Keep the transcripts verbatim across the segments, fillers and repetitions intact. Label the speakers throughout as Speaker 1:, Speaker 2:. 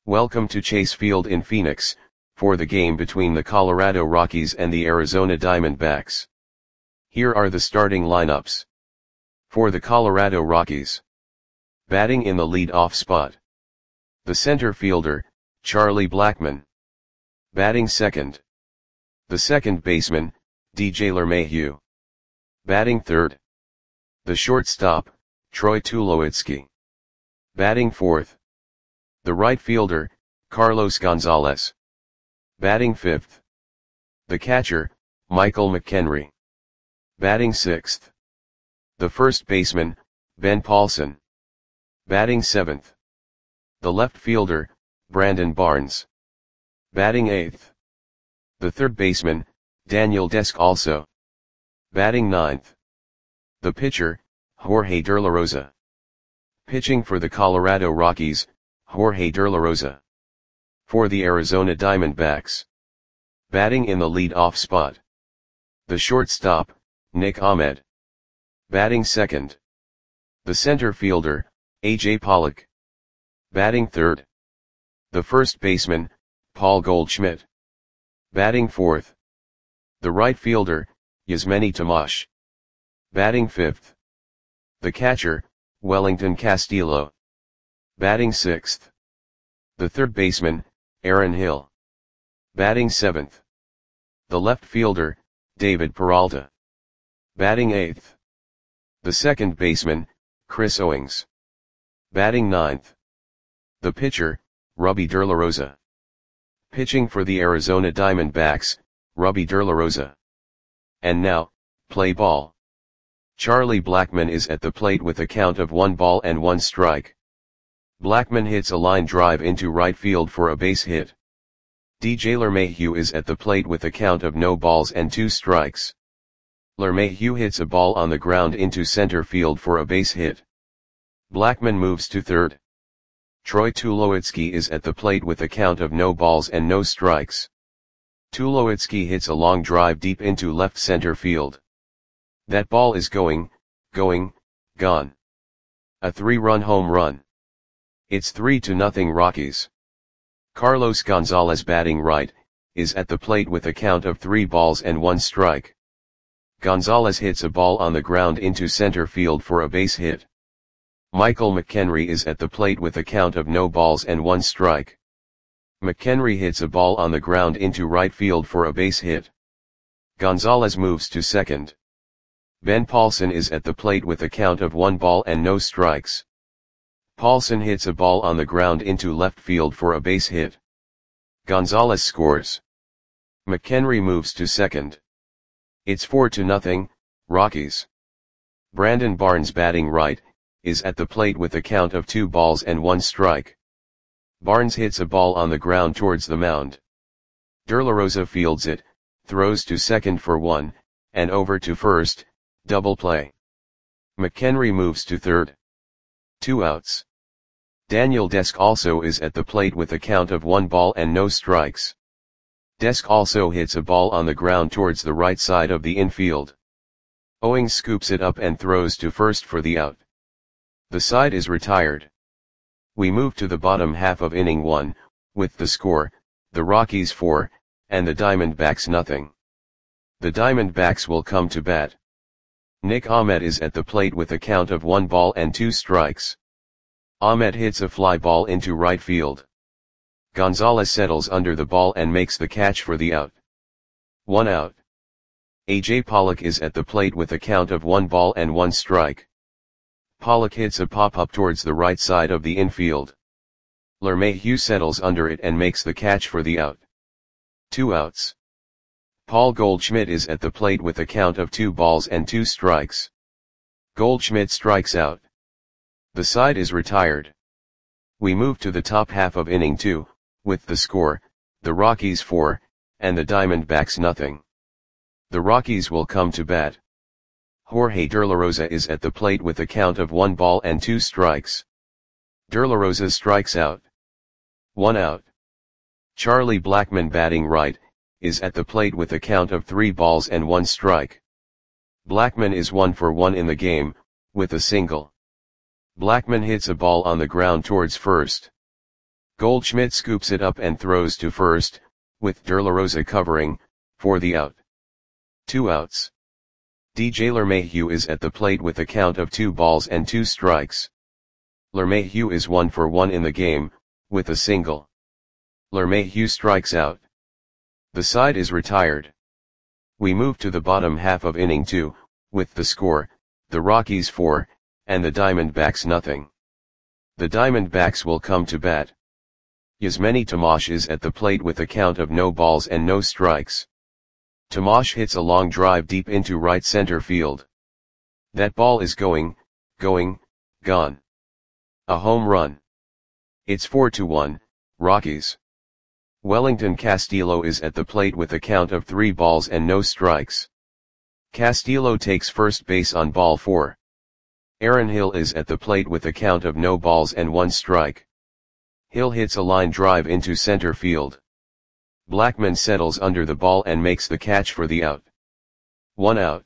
Speaker 1: Welcome to Chase Field in Phoenix, for the game between the Colorado Rockies and the Arizona Diamondbacks. Here are the starting lineups. For the Colorado Rockies. Batting in the lead-off spot. The center fielder, Charlie Blackmon. Batting second. The second baseman, D J LeMahieu. Batting third. The shortstop, Troy Tulowitzki. Batting fourth. The right fielder, Carlos Gonzalez. Batting fifth. The catcher, Michael McKenry. Batting sixth. The first baseman, Ben Paulson. Batting seventh. The left fielder, Brandon Barnes. Batting eighth. The third baseman, Daniel Descalso. Batting ninth. The pitcher, Jorge De La Rosa. Pitching for the Colorado Rockies, Jorge De La Rosa. For the Arizona Diamondbacks. Batting in the lead-off spot. The shortstop, Nick Ahmed. Batting second. The center fielder, A J Pollock. Batting third. The first baseman, Paul Goldschmidt. Batting fourth. The right fielder, Yasmany Tomas. Batting fifth. The catcher, Wellington Castillo. Batting sixth. The third baseman, Aaron Hill. Batting seventh. The left fielder, David Peralta. Batting eighth. The second baseman, Chris Owings. Batting ninth. The pitcher, Rubby De La Rosa. Pitching for the Arizona Diamondbacks, Rubby De La Rosa. And now, play ball. Charlie Blackmon is at the plate with a count of one ball and one strike. Blackmon hits a line drive into right field for a base hit. D J LeMahieu is at the plate with a count of no balls and two strikes. LeMahieu hits a ball on the ground into center field for a base hit. Blackmon moves to third. Troy Tulowitzki is at the plate with a count of no balls and no strikes. Tulowitzki hits a long drive deep into left center field. That ball is going, going, gone. A three-run home run. It's three to nothing Rockies. Carlos Gonzalez, batting right, is at the plate with a count of three balls and one strike. Gonzalez hits a ball on the ground into center field for a base hit. Michael McKenry is at the plate with a count of no balls and one strike. McKenry hits a ball on the ground into right field for a base hit. Gonzalez moves to second. Ben Paulson is at the plate with a count of one ball and no strikes. Paulson hits a ball on the ground into left field for a base hit. Gonzalez scores. McKenry moves to second. It's four to nothing, Rockies. Brandon Barnes, batting right, is at the plate with a count of two balls and one strike. Barnes hits a ball on the ground towards the mound. De La Rosa fields it, throws to second for one, and over to first, double play. McKenry moves to third. Two outs. Daniel Descalso is at the plate with a count of one ball and no strikes. Descalso hits a ball on the ground towards the right side of the infield. Owings scoops it up and throws to first for the out. The side is retired. We move to the bottom half of inning one, with the score, the Rockies four, and the Diamondbacks nothing. The Diamondbacks will come to bat. Nick Ahmed is at the plate with a count of one ball and two strikes. Ahmed hits a fly ball into right field. Gonzalez settles under the ball and makes the catch for the out. One out. A J Pollock is at the plate with a count of one ball and one strike. Pollock hits a pop-up towards the right side of the infield. LeMahieu settles under it and makes the catch for the out. Two outs. Paul Goldschmidt is at the plate with a count of two balls and two strikes. Goldschmidt strikes out. The side is retired. We move to the top half of inning two, with the score, the Rockies four, and the Diamondbacks nothing. The Rockies will come to bat. Jorge De La Rosa is at the plate with a count of one ball and two strikes. De La Rosa strikes out. One out. Charlie Blackmon, batting right, is at the plate with a count of three balls and one strike. Blackmon is one for one in the game, with a single. Blackmon hits a ball on the ground towards first. Goldschmidt scoops it up and throws to first, with De La Rosa covering, for the out. Two outs. D J LeMahieu is at the plate with a count of two balls and two strikes. LeMahieu is one for one in the game, with a single. LeMahieu strikes out. The side is retired. We move to the bottom half of inning two, with the score, the Rockies four, and the Diamondbacks nothing. The Diamondbacks will come to bat. Yasmany Tomas is at the plate with a count of no balls and no strikes. Tomas hits a long drive deep into right center field. That ball is going, going, gone. A home run. It's four to one, Rockies. Wellington Castillo is at the plate with a count of three balls and no strikes. Castillo takes first base on ball four. Aaron Hill is at the plate with a count of no balls and one strike. Hill hits a line drive into center field. Blackmon settles under the ball and makes the catch for the out. One out.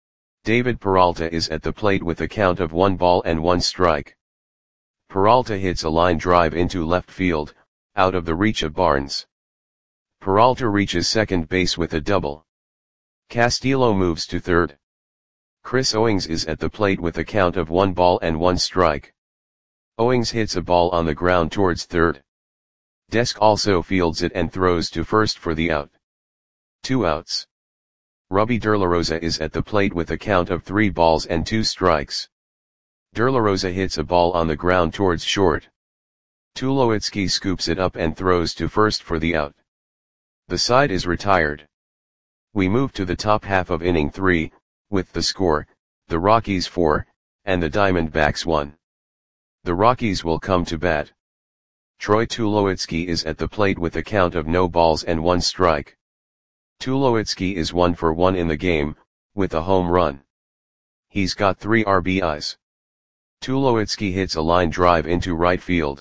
Speaker 1: David Peralta is at the plate with a count of one ball and one strike. Peralta hits a line drive into left field, out of the reach of Barnes. Peralta reaches second base with a double. Castillo moves to third. Chris Owings is at the plate with a count of one ball and one strike. Owings hits a ball on the ground towards third. Desk also fields it and throws to first for the out. Two outs. Robbie De La Rosa is at the plate with a count of three balls and two strikes. De La Rosa hits a ball on the ground towards short. Tulowitzki scoops it up and throws to first for the out. The side is retired. We move to the top half of inning three, with the score, the Rockies four, and the Diamondbacks one. The Rockies will come to bat. Troy Tulowitzki is at the plate with a count of no balls and one strike. Tulowitzki is one for one in the game, with a home run. He's got three R B Is. Tulowitzki hits a line drive into right field.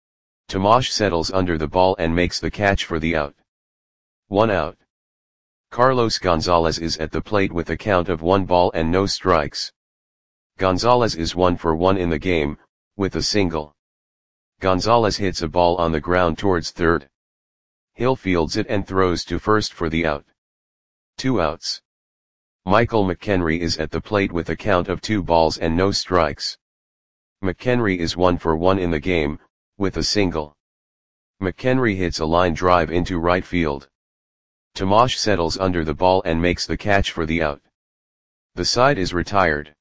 Speaker 1: Tomas settles under the ball and makes the catch for the out. One out. Carlos Gonzalez is at the plate with a count of one ball and no strikes. Gonzalez is one for one in the game, with a single. Gonzalez hits a ball on the ground towards third. Hill fields it and throws to first for the out. Two outs. Michael McHenry is at the plate with a count of two balls and no strikes. McHenry is one for one in the game, with a single. McHenry hits a line drive into right field. Tomas settles under the ball and makes the catch for the out. The side is retired.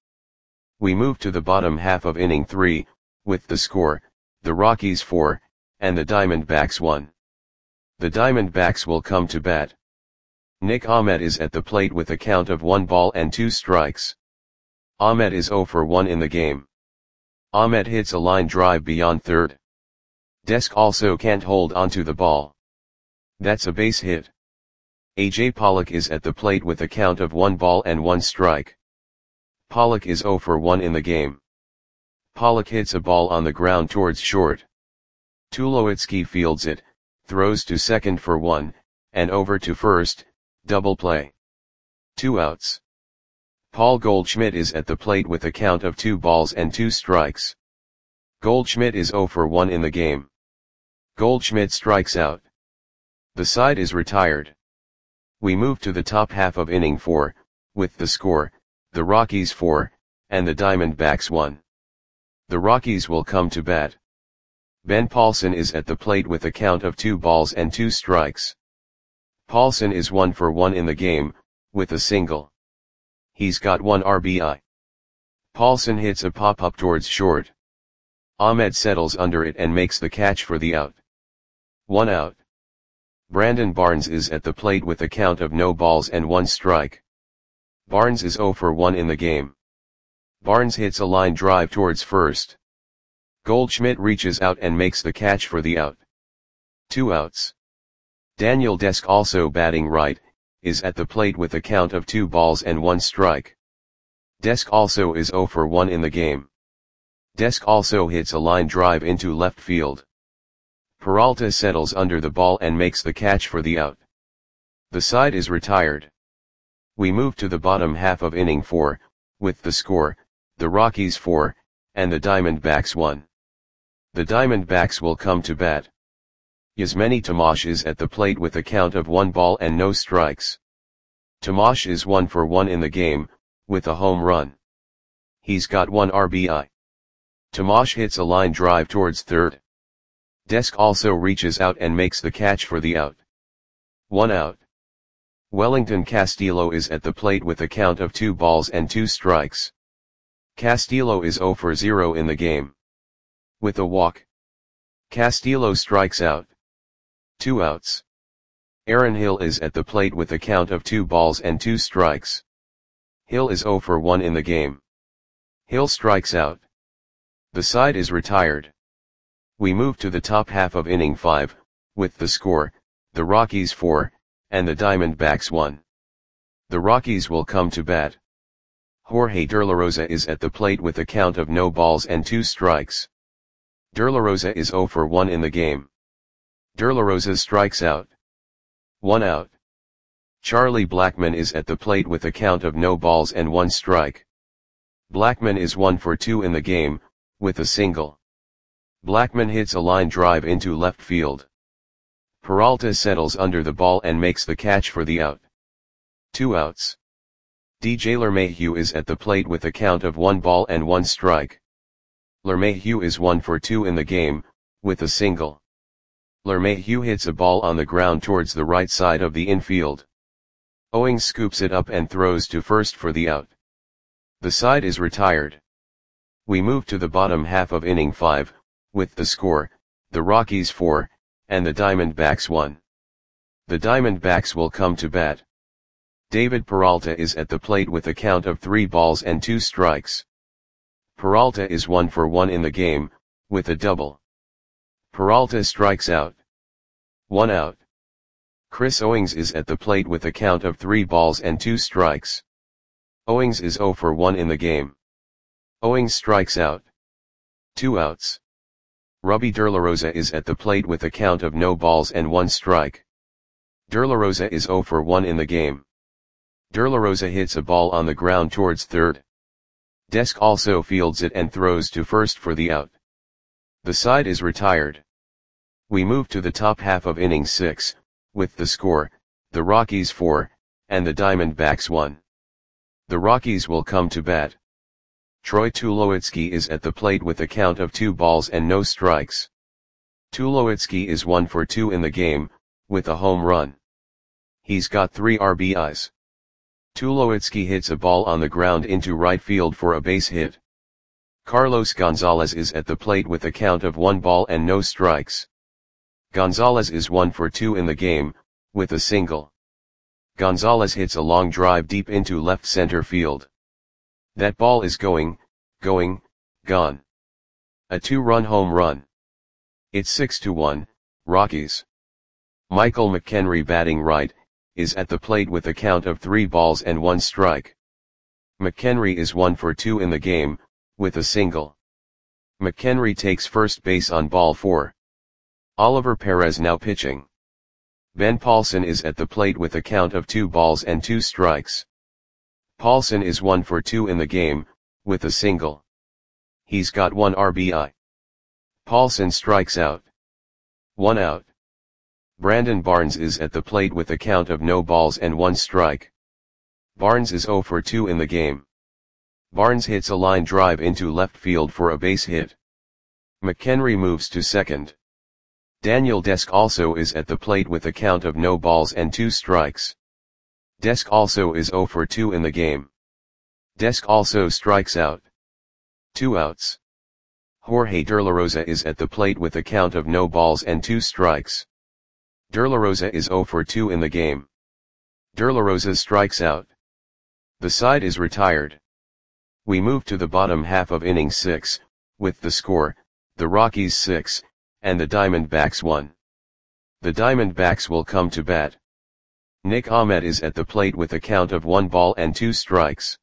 Speaker 1: We move to the bottom half of inning three, with the score, the Rockies four, and the Diamondbacks one. The Diamondbacks will come to bat. Nick Ahmed is at the plate with a count of one ball and two strikes. Ahmed is zero for one in the game. Ahmed hits a line drive beyond third. Desk also can't hold onto the ball. That's a base hit. A J Pollock is at the plate with a count of one ball and one strike. Pollock is zero for one in the game. Pollock hits a ball on the ground towards short. Tulowitzki fields it, throws to second for one, and over to first, double play. Two outs. Paul Goldschmidt is at the plate with a count of two balls and two strikes. Goldschmidt is zero for one in the game. Goldschmidt strikes out. The side is retired. We move to the top half of inning four, with the score, the Rockies four, and the Diamondbacks one. The Rockies will come to bat. Ben Paulson is at the plate with a count of two balls and two strikes. Paulson is one for one in the game, with a single. He's got one R B I. Paulson hits a pop-up towards short. Ahmed settles under it and makes the catch for the out. One out. Brandon Barnes is at the plate with a count of no balls and one strike. Barnes is zero for one in the game. Barnes hits a line drive towards first. Goldschmidt reaches out and makes the catch for the out. Two outs. Daniel Desk, also batting right, is at the plate with a count of two balls and one strike. Desk also is zero for one in the game. Desk also hits a line drive into left field. Peralta settles under the ball and makes the catch for the out. The side is retired. We move to the bottom half of inning four, with the score, the Rockies four, and the Diamondbacks one. The Diamondbacks will come to bat. Yasmani Tomash is at the plate with a count of one ball and no strikes. Tomash is one for one in the game, with a home run. He's got one R B I. Tomash hits a line drive towards third. Desk also reaches out and makes the catch for the out. One out. Wellington Castillo is at the plate with a count of two balls and two strikes. Castillo is zero for zero in the game. With a walk, Castillo strikes out. Two outs. Aaron Hill is at the plate with a count of two balls and two strikes. Hill is zero for one in the game. Hill strikes out. The side is retired. We move to the top half of inning five, with the score, the Rockies four, and the Diamondbacks one. The Rockies will come to bat. Jorge Derlarosa is at the plate with a count of no balls and two strikes. Derlarosa is zero for one in the game. Derlarosa strikes out. One out. Charlie Blackmon is at the plate with a count of no balls and one strike. Blackmon is one for two in the game, with a single. Blackmon hits a line drive into left field. Peralta settles under the ball and makes the catch for the out. Two outs. D J LeMahieu is at the plate with a count of one ball and one strike. LeMahieu is one for two in the game, with a single. LeMahieu hits a ball on the ground towards the right side of the infield. Owings scoops it up and throws to first for the out. The side is retired. We move to the bottom half of inning five, with the score, the Rockies four, and the Diamondbacks one. The Diamondbacks will come to bat. David Peralta is at the plate with a count of three balls and two strikes. Peralta is one for one in the game, with a double. Peralta strikes out. One out. Chris Owings is at the plate with a count of three balls and two strikes. Owings is zero for one in the game. Owings strikes out. Two outs. Robbie Derlarosa is at the plate with a count of no balls and one strike. Derlarosa is zero for one in the game. Derlarosa hits a ball on the ground towards third. Desk also fields it and throws to first for the out. The side is retired. We move to the top half of inning six, with the score, the Rockies four, and the Diamondbacks one. The Rockies will come to bat. Troy Tulowitzki is at the plate with a count of two balls and no strikes. Tulowitzki is one for two in the game, with a home run. He's got three R B Is. Tulowitzki hits a ball on the ground into right field for a base hit. Carlos Gonzalez is at the plate with a count of one ball and no strikes. Gonzalez is one for two in the game, with a single. Gonzalez hits a long drive deep into left center field. That ball is going, going, gone. A two-run home run. It's six to one, Rockies. Michael McHenry, batting right, is at the plate with a count of three balls and one strike. McHenry is one for two in the game, with a single. McHenry takes first base on ball four. Oliver Perez now pitching. Ben Paulson is at the plate with a count of two balls and two strikes. Paulson is one for two in the game, with a single. He's got one R B I. Paulson strikes out. One out. Brandon Barnes is at the plate with a count of no balls and one strike. Barnes is zero for two in the game. Barnes hits a line drive into left field for a base hit. McHenry moves to second. Daniel Desk also is at the plate with a count of no balls and two strikes. Desk also is zero for two in the game. Desk also strikes out. Two outs. Jorge Derlarosa is at the plate with a count of no balls and two strikes. Derlarosa is zero for two in the game. Derlarosa strikes out. The side is retired. We move to the bottom half of inning six, with the score, the Rockies six, and the Diamondbacks one. The Diamondbacks will come to bat. Nick Ahmed is at the plate with a count of one ball and two strikes.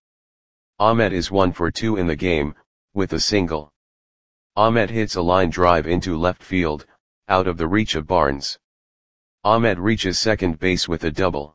Speaker 1: Ahmed is one for two in the game, with a single. Ahmed hits a line drive into left field, out of the reach of Barnes. Ahmed reaches second base with a double.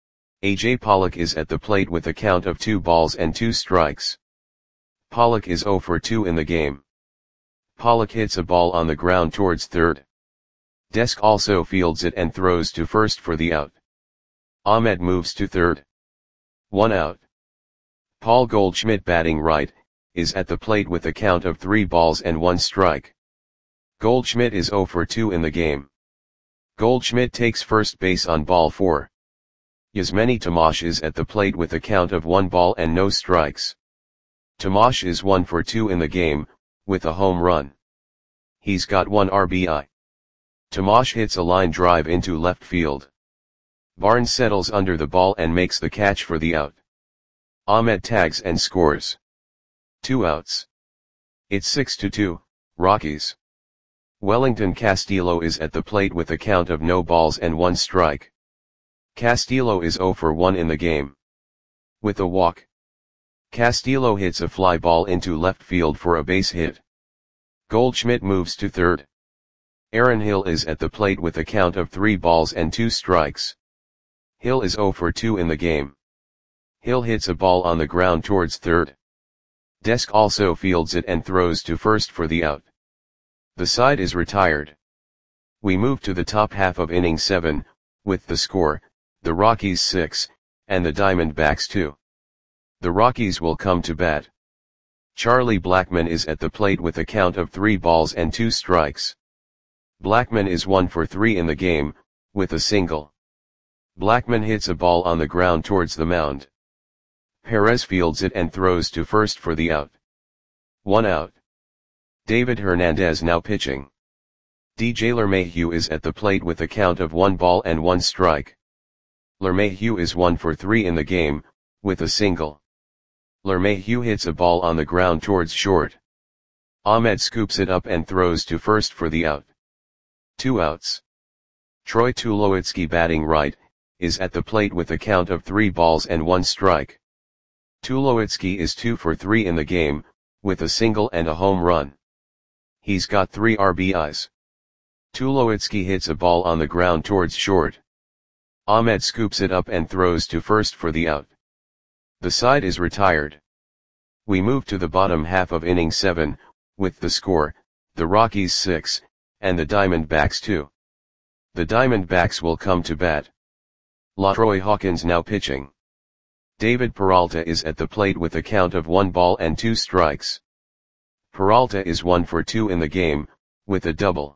Speaker 1: A J Pollock is at the plate with a count of two balls and two strikes. Pollock is zero for two in the game. Pollock hits a ball on the ground towards third. Desk also fields it and throws to first for the out. Ahmed moves to third. One out. Paul Goldschmidt, batting right, is at the plate with a count of three balls and one strike. Goldschmidt is zero for two in the game. Goldschmidt takes first base on ball four. Yasmani Tomash is at the plate with a count of one ball and no strikes. Tomash is one for two in the game, with a home run. He's got one R B I. Tomash hits a line drive into left field. Barnes settles under the ball and makes the catch for the out. Ahmed tags and scores. Two outs. It's six to two, Rockies. Wellington Castillo is at the plate with a count of no balls and one strike. Castillo is zero for one in the game. With a walk, Castillo hits a fly ball into left field for a base hit. Goldschmidt moves to third. Aaron Hill is at the plate with a count of three balls and two strikes. Hill is zero for two in the game. Hill hits a ball on the ground towards third. Desk also fields it and throws to first for the out. The side is retired. We move to the top half of inning seven, with the score, the Rockies six, and the Diamondbacks two. The Rockies will come to bat. Charlie Blackmon is at the plate with a count of three balls and two strikes. Blackmon is one for three in the game, with a single. Blackmon hits a ball on the ground towards the mound. Perez fields it and throws to first for the out. One out. David Hernandez now pitching. D J LeMahieu is at the plate with a count of one ball and one strike. LeMahieu is one for three in the game, with a single. LeMahieu hits a ball on the ground towards short. Ahmed scoops it up and throws to first for the out. Two outs. Troy Tulowitzki, batting right, is at the plate with a count of three balls and one strike. Tulowitzki is two for three in the game, with a single and a home run. He's got three R B Is. Tulowitzki hits a ball on the ground towards short. Ahmed scoops it up and throws to first for the out. The side is retired. We move to the bottom half of inning seven, with the score, the Rockies six, and the Diamondbacks two. The Diamondbacks will come to bat. LaTroy Hawkins now pitching. David Peralta is at the plate with a count of one ball and two strikes. Peralta is one for two in the game, with a double.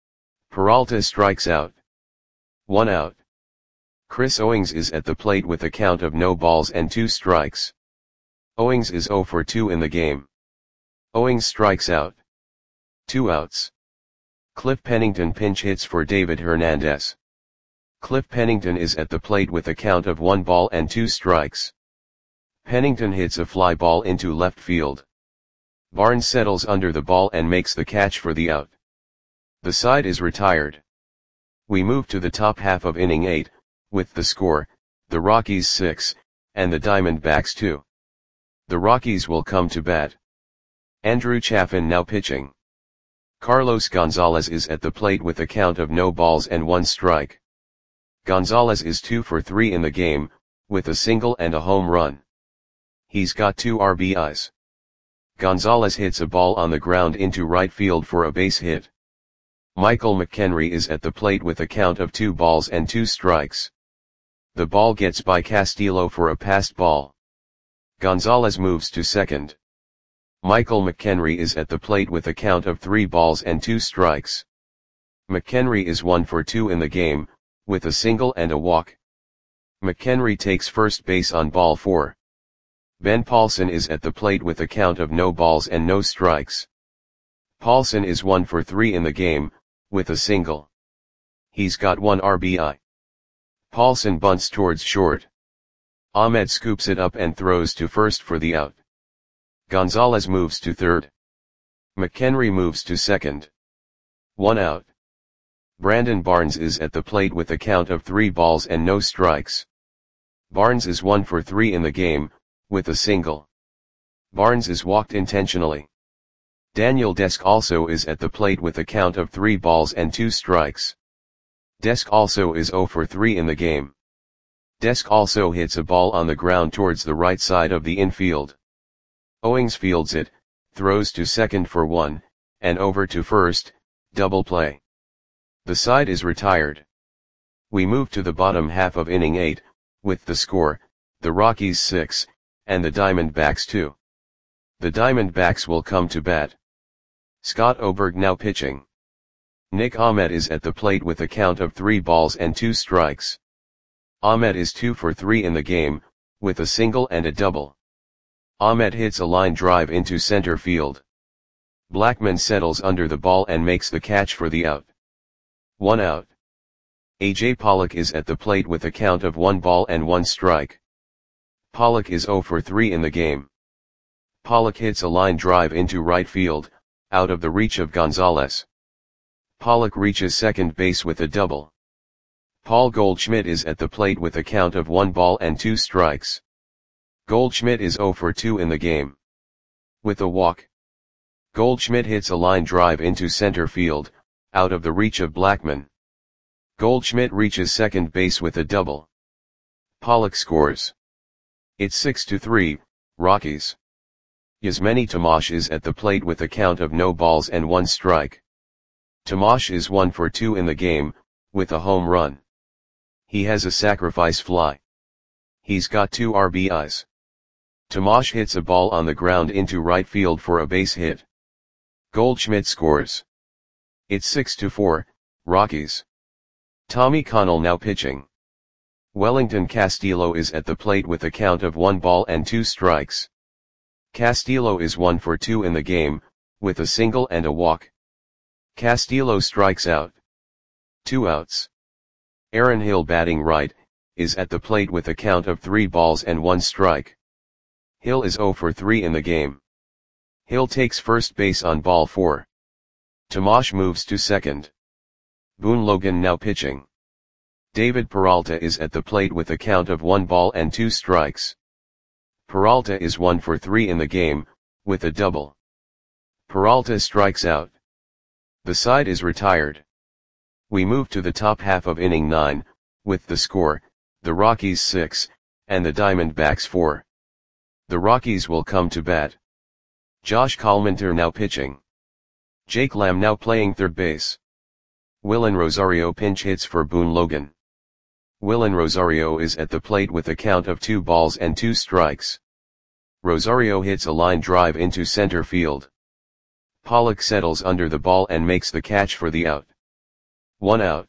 Speaker 1: Peralta strikes out. One out. Chris Owings is at the plate with a count of no balls and two strikes. Owings is zero for two in the game. Owings strikes out. Two outs. Cliff Pennington pinch hits for David Hernandez. Cliff Pennington is at the plate with a count of one ball and two strikes. Pennington hits a fly ball into left field. Barnes settles under the ball and makes the catch for the out. The side is retired. We move to the top half of inning eight, with the score, the Rockies six, and the Diamondbacks two. The Rockies will come to bat. Andrew Chafin now pitching. Carlos Gonzalez is at the plate with a count of no balls and one strike. Gonzalez is two for three in the game, with a single and a home run. He's got two R B Is. Gonzalez hits a ball on the ground into right field for a base hit. Michael McHenry is at the plate with a count of two balls and two strikes. The ball gets by Castillo for a passed ball. Gonzalez moves to second. Michael McHenry is at the plate with a count of three balls and two strikes. McHenry is one for two in the game, with a single and a walk. McHenry takes first base on ball four. Ben Paulson is at the plate with a count of no balls and no strikes. Paulson is one for three in the game, with a single. He's got one R B I. Paulson bunts towards short. Ahmed scoops it up and throws to first for the out. Gonzalez moves to third. McHenry moves to second. One out. Brandon Barnes is at the plate with a count of three balls and no strikes. Barnes is one for three in the game, with a single. Barnes is walked intentionally. Daniel Desk also is at the plate with a count of three balls and two strikes. Desk also is zero for three in the game. Desk also hits a ball on the ground towards the right side of the infield. Owings fields it, throws to second for one, and over to first, double play. The side is retired. We move to the bottom half of inning eight, with the score, the Rockies six, and the Diamondbacks two. The Diamondbacks will come to bat. Scott Oberg now pitching. Nick Ahmed is at the plate with a count of three balls and two strikes. Ahmed is two for three in the game, with a single and a double. Ahmed hits a line drive into center field. Blackmon settles under the ball and makes the catch for the out. One out. A J Pollock is at the plate with a count of one ball and one strike. Pollock is zero for three in the game. Pollock hits a line drive into right field, out of the reach of Gonzalez. Pollock reaches second base with a double. Paul Goldschmidt is at the plate with a count of one ball and two strikes. Goldschmidt is zero for two in the game. With a walk. Goldschmidt hits a line drive into center field, out of the reach of Blackmon. Goldschmidt reaches second base with a double. Pollock scores. It's six to three, Rockies. Yasmany Tomas is at the plate with a count of no balls and one strike. Tomas is one for two in the game, with a home run. He has a sacrifice fly. He's got two R B Is. Tomas hits a ball on the ground into right field for a base hit. Goldschmidt scores. It's six to four, Rockies. Tommy Connell now pitching. Wellington Castillo is at the plate with a count of one ball and two strikes. Castillo is one for two in the game, with a single and a walk. Castillo strikes out. Two outs. Aaron Hill batting right, is at the plate with a count of three balls and one strike. Hill is zero for three in the game. Hill takes first base on ball four. Tomas moves to second. Boone Logan now pitching. David Peralta is at the plate with a count of one ball and two strikes. Peralta is one for three in the game, with a double. Peralta strikes out. The side is retired. We move to the top half of inning nine, with the score, the Rockies six, and the Diamondbacks four. The Rockies will come to bat. Josh Collminter now pitching. Jake Lamb now playing third base. Willen Rosario pinch hits for Boone Logan. Willen Rosario is at the plate with a count of two balls and two strikes. Rosario hits a line drive into center field. Pollock settles under the ball and makes the catch for the out. One out.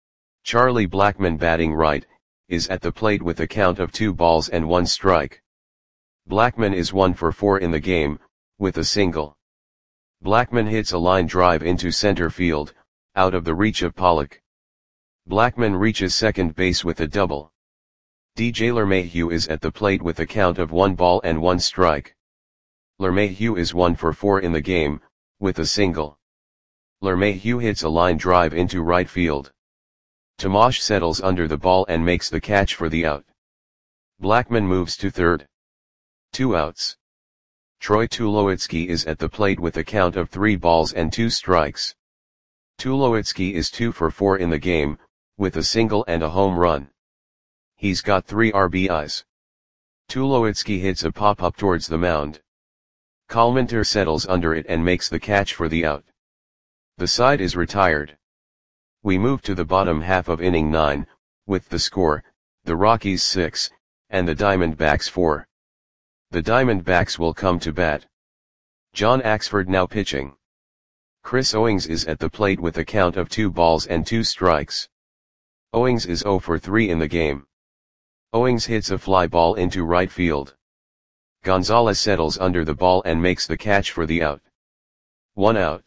Speaker 1: Charlie Blackmon batting right, is at the plate with a count of two balls and one strike. Blackmon is one for four in the game, with a single. Blackmon hits a line drive into center field, out of the reach of Pollock. Blackmon reaches second base with a double. D J LeMahieu is at the plate with a count of one ball and one strike. LeMahieu is one for four in the game, with a single. LeMahieu hits a line drive into right field. Tomas settles under the ball and makes the catch for the out. Blackmon moves to third. Two outs. Troy Tulowitzki is at the plate with a count of three balls and two strikes. Tulowitzki is two for four in the game, with a single and a home run. He's got three R B Is. Tulowitzki hits a pop-up towards the mound. Collminter settles under it and makes the catch for the out. The side is retired. We move to the bottom half of inning nine, with the score, the Rockies six, and the Diamondbacks four. The Diamondbacks will come to bat. John Axford now pitching. Chris Owings is at the plate with a count of two balls and two strikes. Owings is zero for three in the game. Owings hits a fly ball into right field. Gonzalez settles under the ball and makes the catch for the out. One out.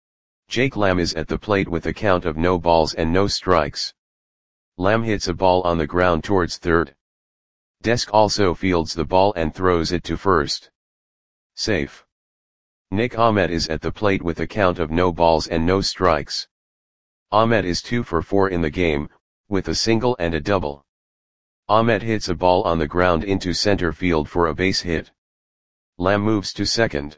Speaker 1: Jake Lamb is at the plate with a count of no balls and no strikes. Lamb hits a ball on the ground towards third. Desk also fields the ball and throws it to first. Safe. Nick Ahmed is at the plate with a count of no balls and no strikes. Ahmed is two for four in the game, with a single and a double. Ahmed hits a ball on the ground into center field for a base hit. Lamb moves to second.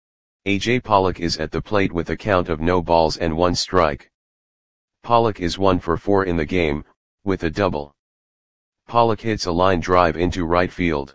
Speaker 1: A J Pollock is at the plate with a count of no balls and one strike. Pollock is one for four in the game, with a double. Pollock hits a line drive into right field.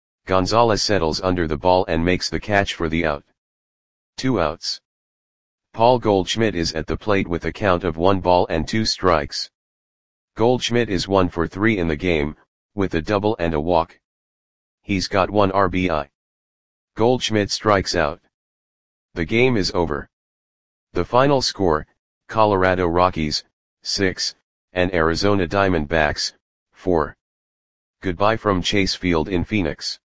Speaker 1: Gonzalez settles under the ball and makes the catch for the out. Two outs. Paul Goldschmidt is at the plate with a count of one ball and two strikes. Goldschmidt is one for three in the game, with a double and a walk. He's got one R B I. Goldschmidt strikes out. The game is over. The final score, Colorado Rockies, six, and Arizona Diamondbacks, four. Goodbye from Chase Field in Phoenix.